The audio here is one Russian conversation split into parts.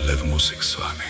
Lev Musik с вами.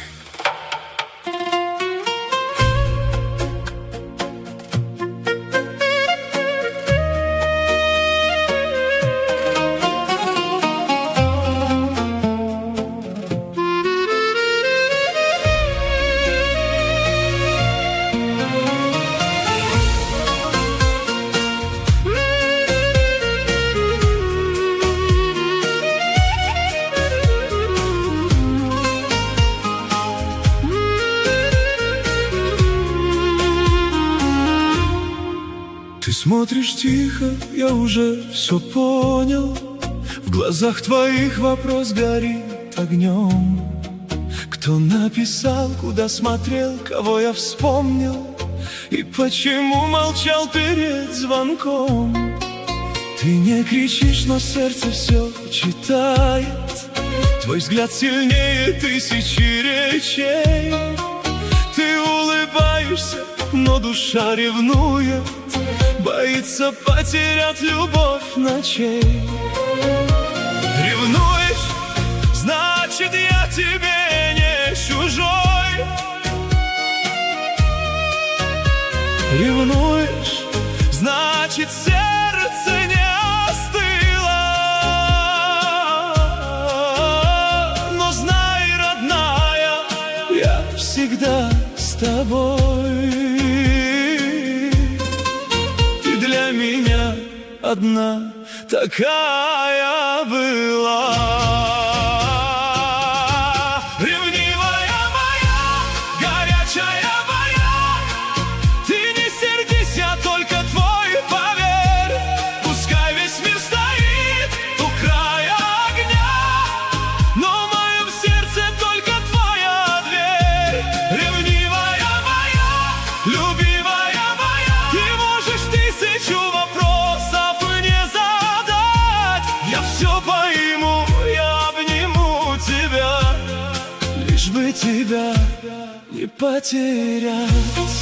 Ты смотришь тихо, я уже все понял. В глазах твоих вопрос горит огнем. Кто написал, куда смотрел, кого я вспомнил, и почему молчал перед звонком? Ты не кричишь, но сердце все читает. Твой взгляд сильнее тысячи речей. Ты улыбаешься, но душа ревнует, боится потерять любовь ночей. Ревнуешь, значит, я тебе не чужой. Ревнуешь, значит, сердце не остыло. Но знай, родная, я всегда с тобой. Одна такая была. Ревнивая моя, горячая моя, ты не сердись, я только твой, поверь. Пускай весь мир стоит у края огня, но в моем сердце только твоя дверь. Ревнивая моя, любимая моя, ты можешь тысячу вопросов все пойму, я обниму тебя, лишь бы тебя не потерять.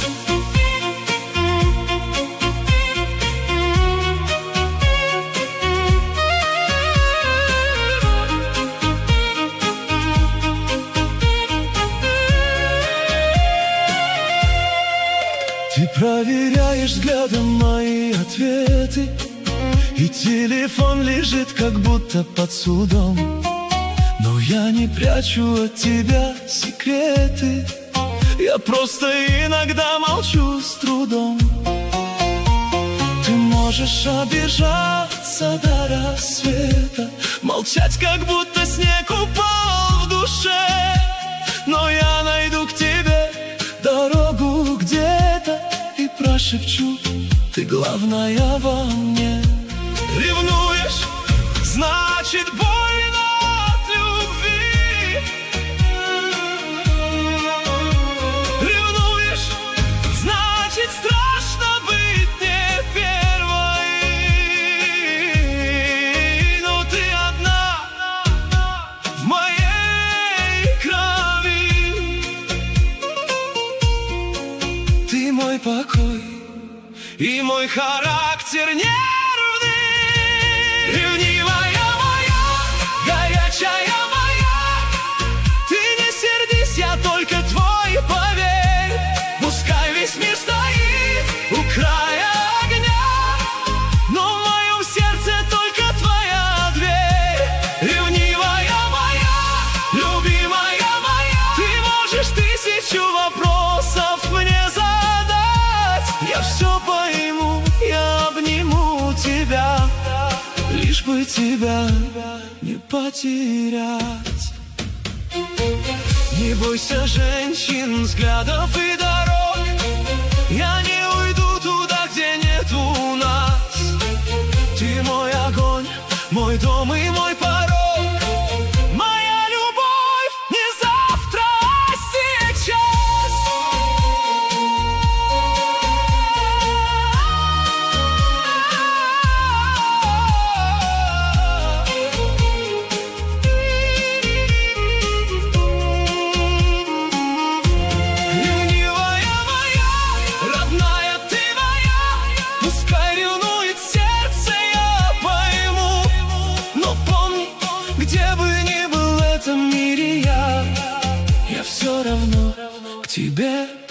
Ты проверяешь взглядом мои ответы, и телефон лежит как будто под судом. Но я не прячу от тебя секреты, я просто иногда молчу с трудом. Ты можешь обижаться до рассвета, молчать, как будто снег упал в душе. Но я найду к тебе дорогу где-то и прошепчу: ты главная во мне. Ревнуешь, значит, больно от любви. Ревнуешь, значит, страшно быть не первой. Но ты одна в моей крови. Ты мой покой и мой характер не. Ревнивая моя, горячая моя, ты не сердись, я только твой, поверь. Пускай весь мир стоит у края огня, но в моем сердце только твоя дверь. Ревнивая моя, любимая моя, ты можешь тысячу вопросов мне задать. Я все пойму, я обниму тебя, лишь бы тебя не потерять. Не бойся женщин, взглядов и дорог, я не уйду туда, где нету нас. Ты мой огонь, мой дом и мой порог, моя любовь не завтра, а сейчас. Ревнивая тебе.